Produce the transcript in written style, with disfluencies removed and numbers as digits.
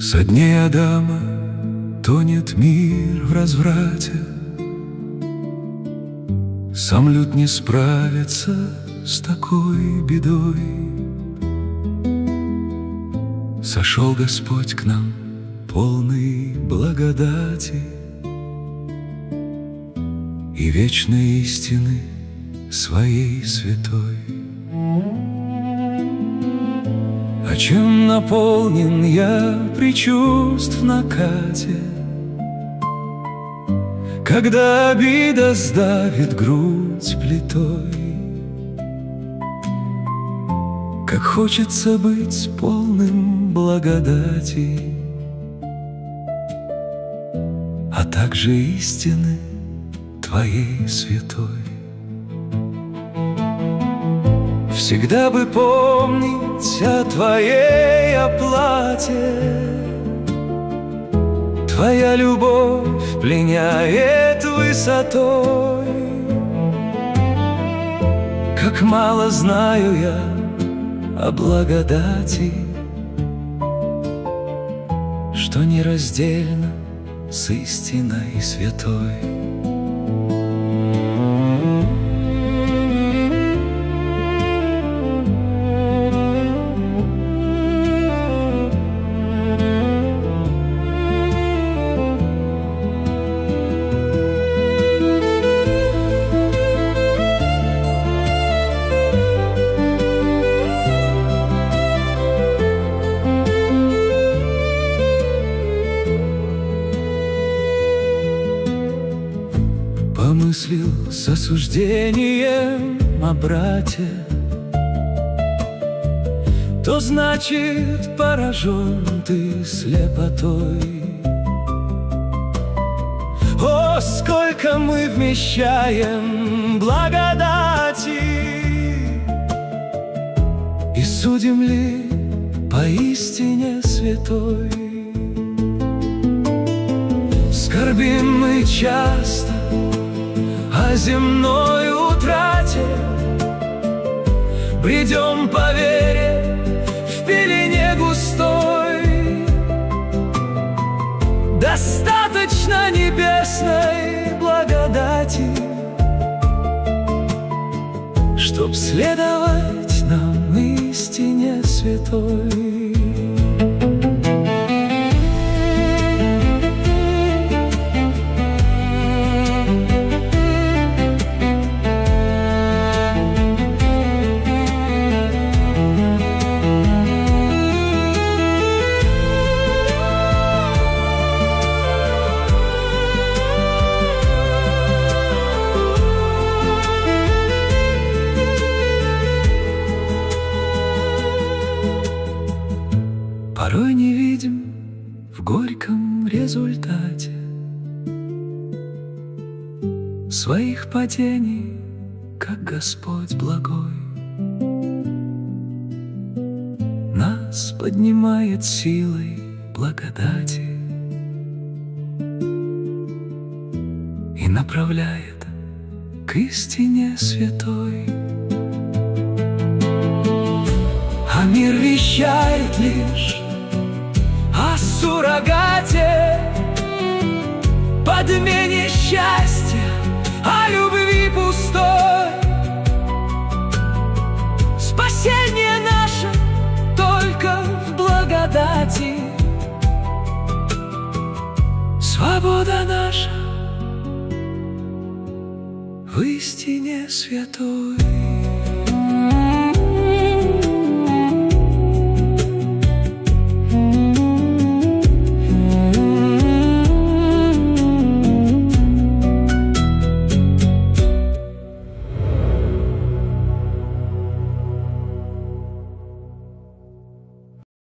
Со дней Адама тонет мир в разврате, сам люд не справится с такой бедой. Сошел Господь к нам, полный благодати и вечной истины своей святой. А чем наполнен я при чувств накате, когда обида сдавит грудь плитой? Как хочется быть полным благодати, а также истины Твоей святой. Всегда бы помнить о Твоей оплате, Твоя любовь пленяет высотой. Как мало знаю я о благодати, что нераздельно с истиной святой. Помыслил с осуждением о брате, то значит поражен ты слепотой. О, сколько мы вмещаем благодати, и судим ли поистине святой? Скорбим мы часто о земной утрате, бредем по вере в пелене густой. Достаточно небесной благодати, чтоб следовать нам истине святой. Порой не видим в горьком результате своих падений, как Господь благой нас поднимает силой благодати и направляет к истине святой. А мир вещает лишь о суррогате, подмене счастья, о любви пустой. Спасение наше только в благодати, свобода наша в истине святой.